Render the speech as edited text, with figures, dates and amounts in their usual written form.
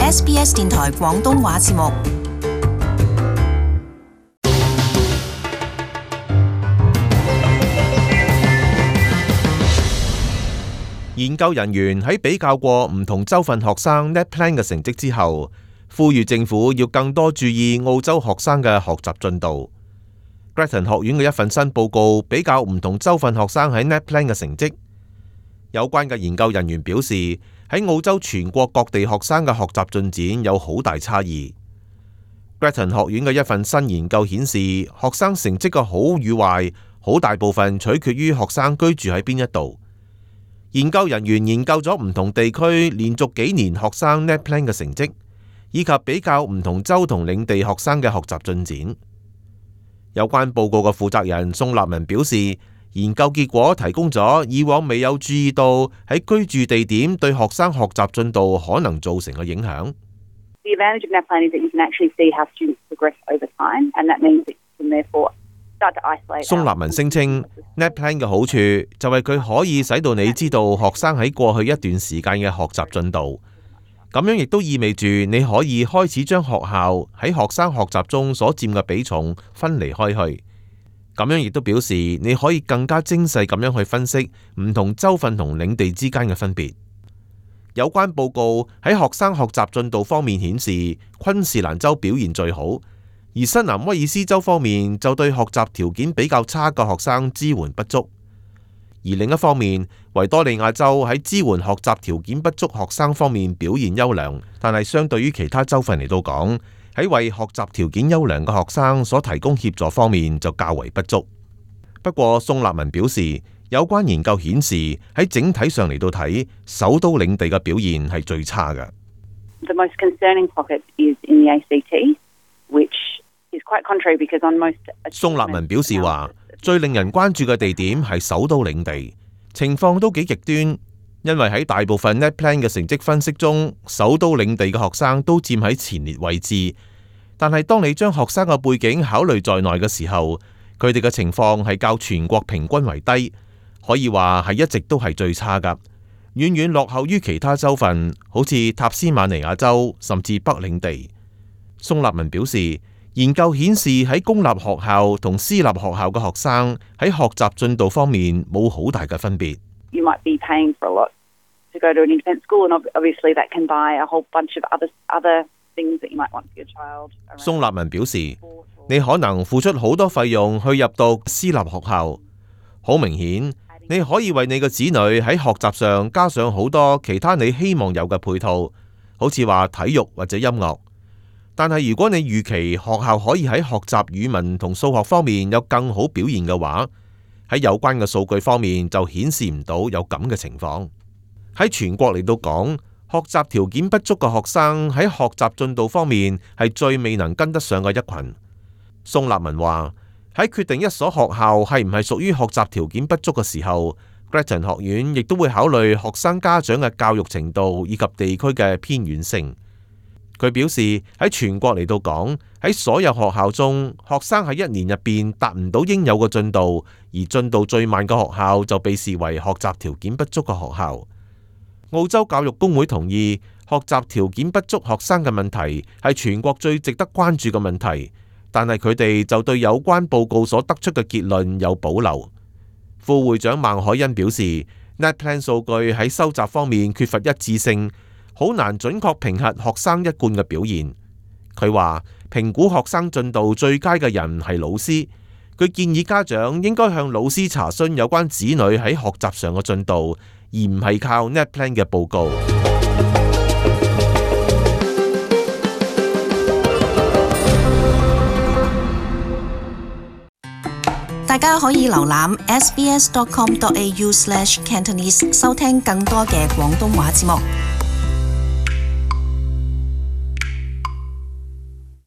SBS 電台廣東話節目。 研究人員喺比較過唔同州份學生 NAPLAN 嘅成績之後，呼籲政府要更多注意澳洲學生嘅學習進度。Grattan 學院嘅一份新報告比較唔同州份學生喺 NAPLAN 嘅成績。有關嘅研究人員表示，喺澳洲全國各地學生嘅學習進展有好大差異。Grattan 學院嘅一份新研究顯示，學生成績嘅好與壞，好大部分取決於學生居住喺邊一度。研究人員研究咗唔同地區連續幾年學生 NAPLAN 嘅成績，以及比較唔同州同領地學生嘅學習進展。有關報告嘅負責人宋立文表示，研究結果提供咗以往未有注意到喺居住地點對學生學習進度可能造成嘅影響。 The advantage of NAPLAN is that you can actually see how students progress over time, and that means that you can therefore start to isolate. 宋立文聲稱 NAPLAN 嘅好處就係佢可以使到你知道學生喺過去一段時間嘅學習進度，咁樣亦都意味住你可以開始將學校喺學生學習中所佔嘅比重分離開去。咁樣亦都表示你可以更加精細咁樣去分析唔同州份同領地之間嘅分別。有關報告喺學生學習進度方面顯示，昆士蘭州表現最好，而新南威爾斯州方面就對學習條件比較差嘅學生支援不足。而另一方面，維多利亞州喺支援學習條件不足學生方面表現優良，但係相對於其他州份嚟到講，喺為學習條件優良嘅學生所提供協助方面就較為不足。不過宋立文表示，有關研究顯示喺整體上嚟到睇，首都領地嘅表現係最差嘅。 The most concerning pocket is in the ACT, which is quite contrary because on most. 宋立文表示話，最令人關注嘅地點係首都領地，情況都幾極端，因為喺大部分 NAPLAN 嘅成績分析中，首都領地嘅學生都佔喺前列位置。但係當你將學生嘅背景考慮在內嘅時候，佢哋嘅情況係較全國平均為低，可以話係一直都係最差㗎，遠遠落後於其他州份，好似塔斯馬尼亞州甚至北領地。宋立文表示，研究顯示喺公立學校同私立學校嘅學生喺學習進度方面冇好大嘅分別。 You might be paying for a lot to go to an independent school, and obviously that can buy a whole bunch of other things that you might want for your child. 宋立文表示，你可能付出好多費用去入讀私立學校，好明顯，你可以為你嘅子女喺學習上加上好多其他你希望有嘅配套，好似話體育或者音樂。但係如果你預期學校可以喺學習語文同數學方面有更好表現嘅話，喺有關嘅數據方面就顯示唔到有咁嘅情況。喺全國嚟到講，學習條件不足嘅學生喺學習進度方面係最未能跟得上嘅一群。宋立文話，喺決定一所學校係唔係屬於學習條件不足嘅時候， Grattan 學院亦都會考慮學生家長嘅教育程度以及地區嘅偏遠性。佢表示喺全國嚟到講，喺所有學校中，學生喺一年入邊達唔到應有嘅進度，而進度最慢嘅學校就被視為學習條件不足嘅學校。澳洲教育工會同意，學習條件不足學生嘅問題係全國最值得關注嘅問題，但係佢哋就對有關報告所得出嘅結論有保留。副會長孟海恩表示， NAPLAN 數據喺收集方面缺乏一致性，好難準確評核學生一貫嘅表現。佢話評估學生進度最佳嘅人係老師，佢建議家長應該向老師查詢有關子女喺學習上嘅進度，而唔係靠 NAPLAN 嘅報告。 大家可以瀏覽 sbs.com.au/Cantonese 收聽更多嘅廣東話節目。